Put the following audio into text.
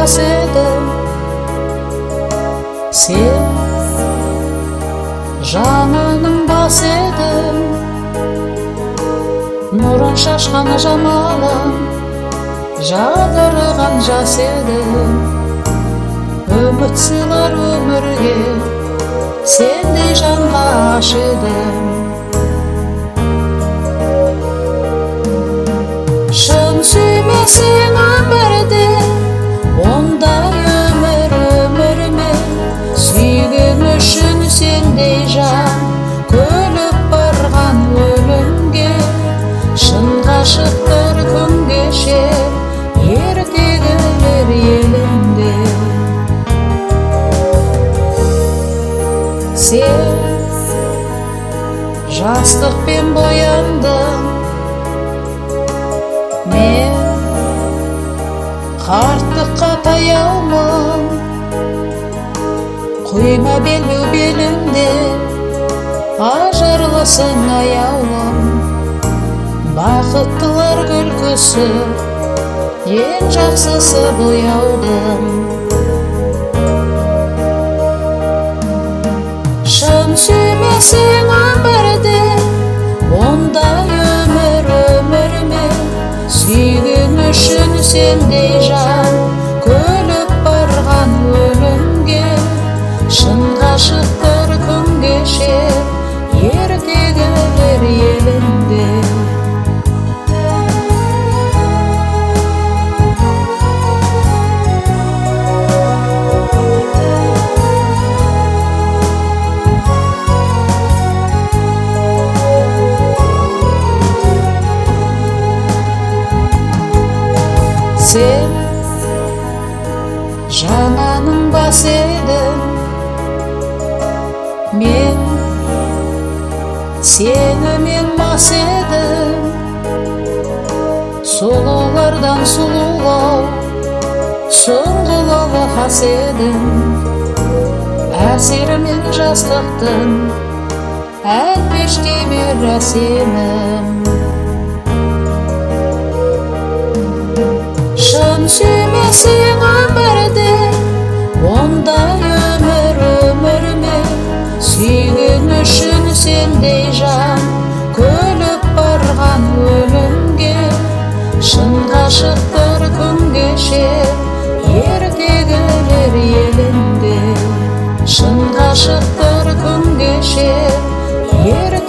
бас едің. Сен жанының бас едің, нұрын шашқан жамалың, жадырған жас едің. Үміт сыйлар өмірге, сендей жанға аш едім. Шын сүймесең өмірде, ондай өмір өмірме. Сүйген үшін сендей жан, көліп барған өлімге. Шын ғашықтар күн кешер, ертегілер елінде. Сен жастықпен бояндың, мен қарттыққа таяумын. Құйма белбеу беліңде, ажарлысың аяулым. Бақыттылар күлкісі, ең жақсысы бояудың. Шын сүймесең өмірде, ондай өмір өмірме. Сүйген үшін сендей жан, көліп барған өлімге. Шын ғашықтар күн кешер, ертегілер елінде. Сен жананың бас едің, мен сенімен мас едім. Сұлулардан сұлулау, сұңғылығы хас едің. Әсерімен жастықтың, әлпештей бер әсемім. Шын сүймесең өмірде, ондай өмір өмірме. Сүйген үшін сендей жан, көліп барған өлімге. Шын ғашықтар күн кешер, ертегілер елінде. Шын ғашықтар күн кешер,